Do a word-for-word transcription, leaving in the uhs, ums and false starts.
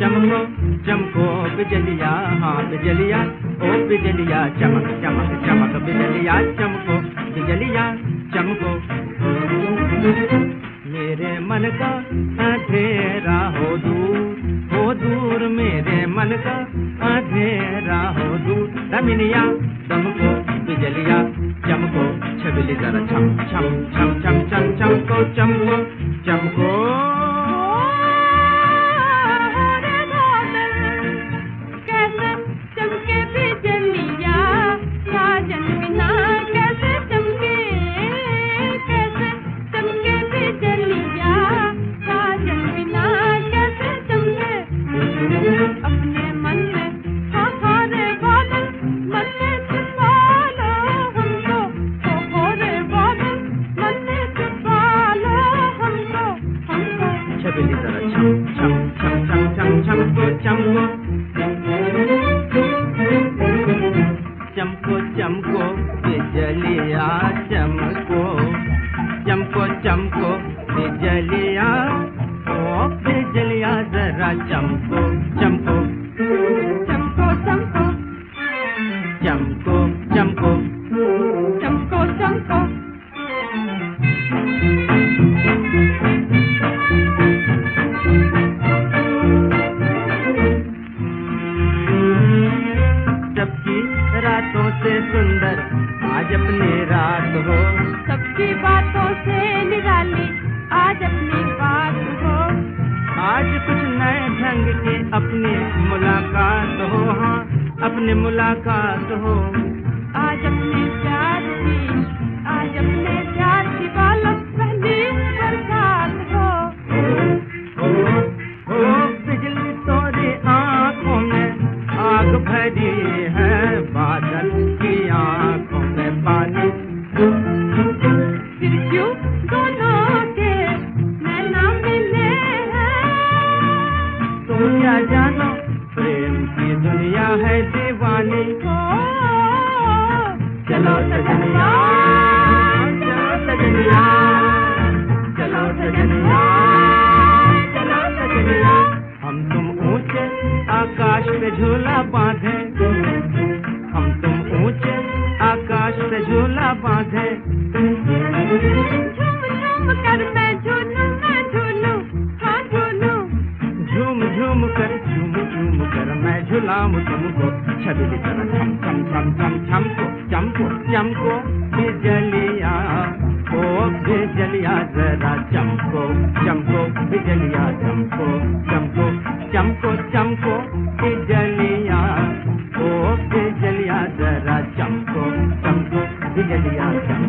चमको चमको बिजलिया, हाँ बिजलिया, ओ बिजलिया चमक चमक चमक बिजलिया चमको, बिजलिया चमको। मेरे मन का अंधेरा हो दूर, हो दूर मेरे मन का अंधेरा हो दूर। रमिनिया दमको बिजलिया चमको, छबिली जरा छम छम छम छम छम चमको चमको चमको। छबिली जरा छम छम छम छम छम चमको चमको चमको चमको बिजलिया चमको, चमको चमको बिजलिया, ओ बिजलिया जरा चमको चमको चमको चमको चमको चमको चमको चमको। सबकी रातों से सुंदर आज अपनी रात हो, सबकी बातों से निराली आज अपनी बात हो। आज कुछ नए ढंग की अपनी मुलाकात हो, हाँ अपनी मुलाकात हो। आज अपने प्यार की, आज अपने प्यार की बालों पहली बरसात हो। ओ, ओ बिजली तोरी आंखों में आग भरी है, बादल की आंखों में पानी। फिर क्यों दोनों के नैना मिले हैं? तुम क्या जानो प्रेम की दुनिया है दीवानी। ओ, चलो सजनिया, चलो सजनिया, चलो सजनिया, चलो सजनिया। हम तुम ऊंचे आकाश पे झूला बांधे, हम तुम ऊंचे आकाश पे झूला बांधे। झूम झूम कर मैं झूलूं, मैं झूलूं, हाँ झूलूं। झूम झूम कर, झूम झूम कर मैं झुलाऊं तुमको, छबिली जरा छम छम छम छम छमको चमको चमको बिजलिया, ओ बिजलिया जरा चमको चमको बिजलिया चमको चमको चमको चमको बिजलिया, ओ बिजलिया जरा चमको चमको बिजलिया चमको।